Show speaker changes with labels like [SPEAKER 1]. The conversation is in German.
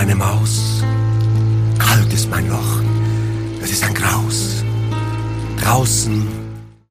[SPEAKER 1] eine Maus. Kalt ist mein Loch, es ist ein Graus. Draußen